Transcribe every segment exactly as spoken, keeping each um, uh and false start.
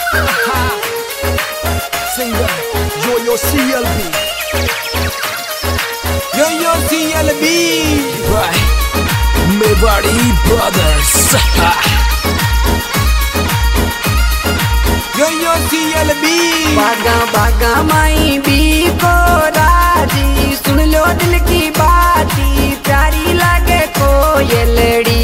Singer Yo-Yo C L B. Yo-Yo C L B. Right. Mewari Brothers. Yo-Yo C L B. बागा बागा माई भी को राजी, सुन लो दिल की बाती, प्यारी लगे कोयलड़ी।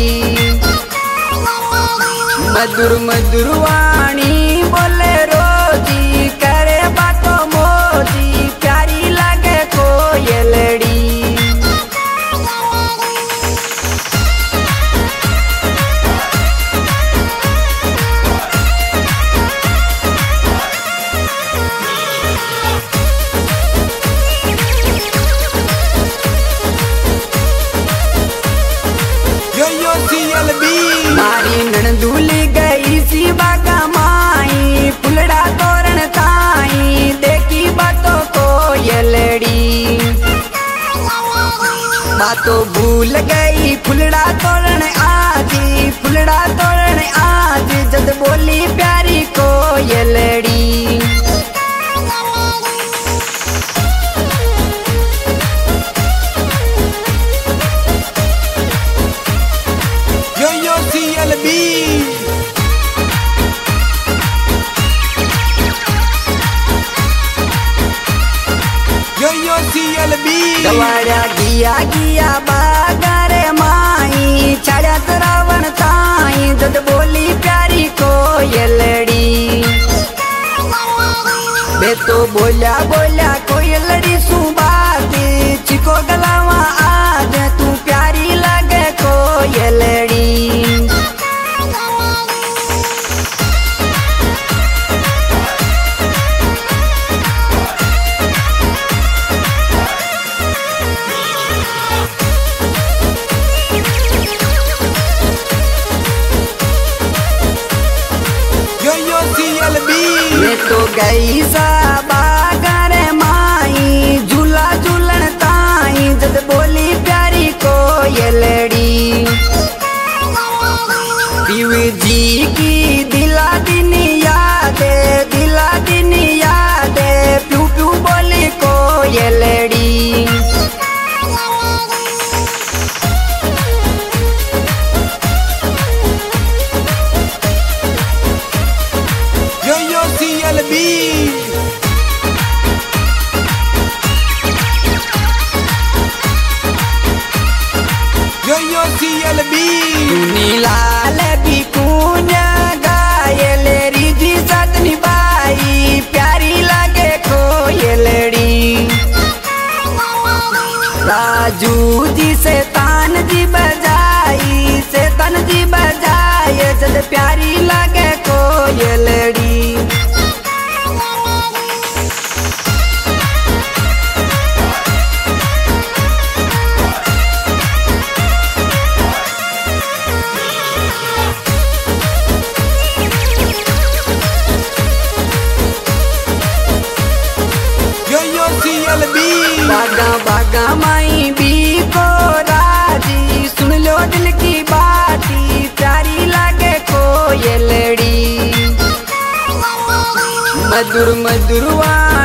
मधुर मधुर वाणी बोले रोजी, करे बातों मोजी, प्यारी लगे कोयलड़ी। Yo-Yo C L B. मारी ननदूल गई सी बागा माई, फुलड़ा तोरण ताई, देखी बातों को ये लड़ी। बातों भूल गई फुलड़ा तोरण आजी, फुलड़ा तोरण आज, जद बोली प्यारी को ये लड़ी। Yo-Yo C L B. Yo-Yo C L B. दवारा गिया गिया बागारे माई, छाया रावण ताई, जद बोली प्यारी को ये लड़ी। बे तो बोला बोला कोई लड़ी सुबाती, चिको गलावा आज, तू प्यारी लगे को ये लड़ी। Yo-Yo C L B. मैं तो गई सा बागारे माई, झूला झूलन ताई, जद बोली प्यारी को ये लड़ी। शिव जी की दिला दिन यादे, दिला दिन यादे, प्यू प्यू बोली को ये लड़ी। Yo-Yo C L B. Yo-Yo C L B. नीलाल भी कून गायल, रिजी साथ निभाई, प्यारी लगे कोयलड़ी। राजू जी से तान जी बजाई, से तन जी बजाए, जद प्यारी लगे कोयलड़ी। Yo-Yo C L B. बागा बागा माई भी को राजी, सुन लो दिल की बाती, प्यारी लगे कोयलड़ी। मधुर मधुर वाणी